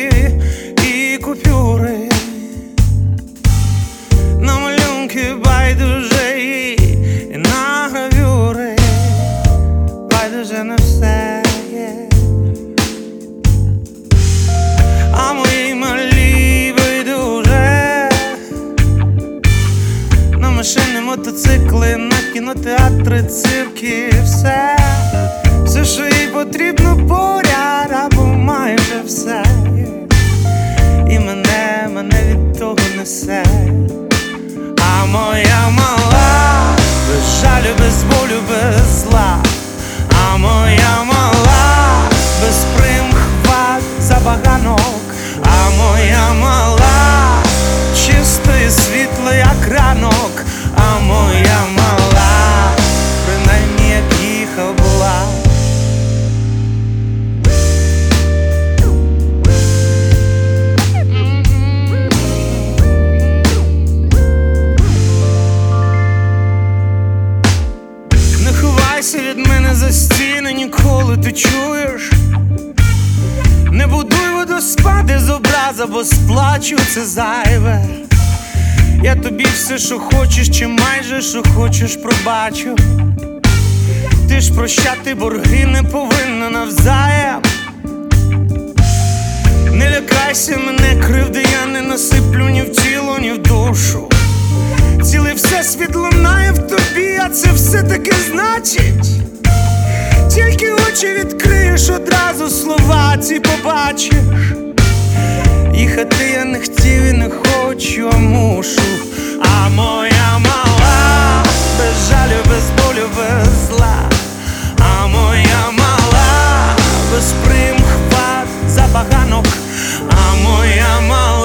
і купюри, на малюнки байдуже і на гравюри, байдуже на все є. А моїй малій байдуже на машини, мотоцикли, на кінотеатри, цирки, все, що їй потрібно поряд, або майже все. І мене від того несе. А моя мала без жалю, без болю, без зла. А моя мала без примхват, забаганок. А моя мала чисто і світло, як ранок. А моя мала принаймні як їхав була. Від мене за стіни ніколи, ти чуєш? Не будуй водоспади з образа, бо сплачу це зайве. Я тобі все, що хочеш, чи майже що хочеш, пробачу. Ти ж прощати борги не повинна навзаєм. Не лякайся мене, кривди я не насиплю ні в тіло, ні в душу. Цілий всесвіт лунає в тобі, а це все таки значить. Тільки очі відкриєш, одразу слова ці побачиш. Їхати я не хотів і не хочу, а мушу. А моя мала без жалю, без болю, без зла. А моя мала без примхват, забаганок. А моя мала